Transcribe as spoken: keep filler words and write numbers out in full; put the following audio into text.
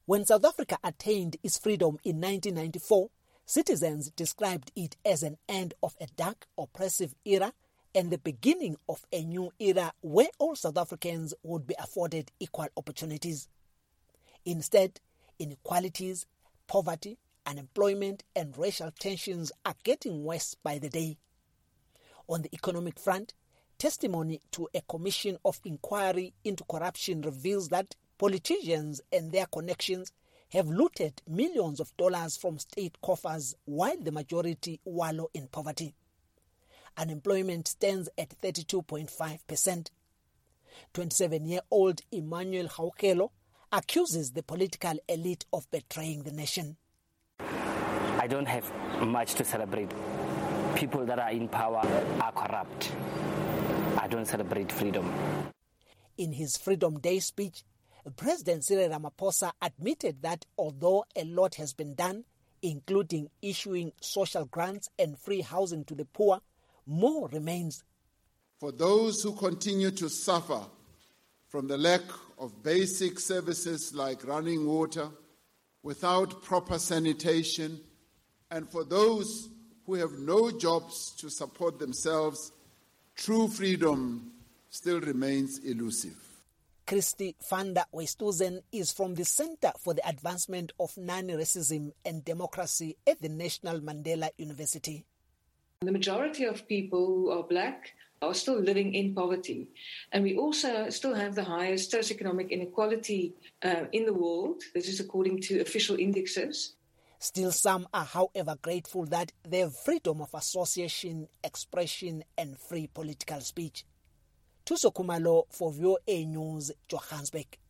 When South Africa attained its freedom in nineteen ninety-four, citizens described it as an end of a dark, oppressive era and the beginning of a new era where all South Africans would be afforded equal opportunities. Instead, inequalities, poverty, unemployment, and racial tensions are getting worse by the day. On the economic front, testimony to a commission of inquiry into corruption reveals that politicians and their connections have looted millions of dollars from state coffers while the majority wallow in poverty. Unemployment stands at thirty-two point five percent. twenty-seven-year-old Emmanuel Gaukelo accuses the political elite of betraying the nation. I don't have much to celebrate. People that are in power are corrupt. I don't celebrate freedom. In his Freedom Day speech, President Cyril Ramaphosa admitted that although a lot has been done, including issuing social grants and free housing to the poor, more remains. For those who continue to suffer from the lack of basic services like running water, without proper sanitation, and for those who have no jobs to support themselves, true freedom still remains elusive. Christy Fanda Westuzen is from the Center for the Advancement of Non-Racism and Democracy at the National Mandela University. The majority of people who are black are still living in poverty. And we also still have the highest socioeconomic inequality uh, in the world. This is according to official indexes. Still, some are, however, grateful that they have freedom of association, expression, and free political speech. Thuso Khumalo for V O A News, Johannesburg.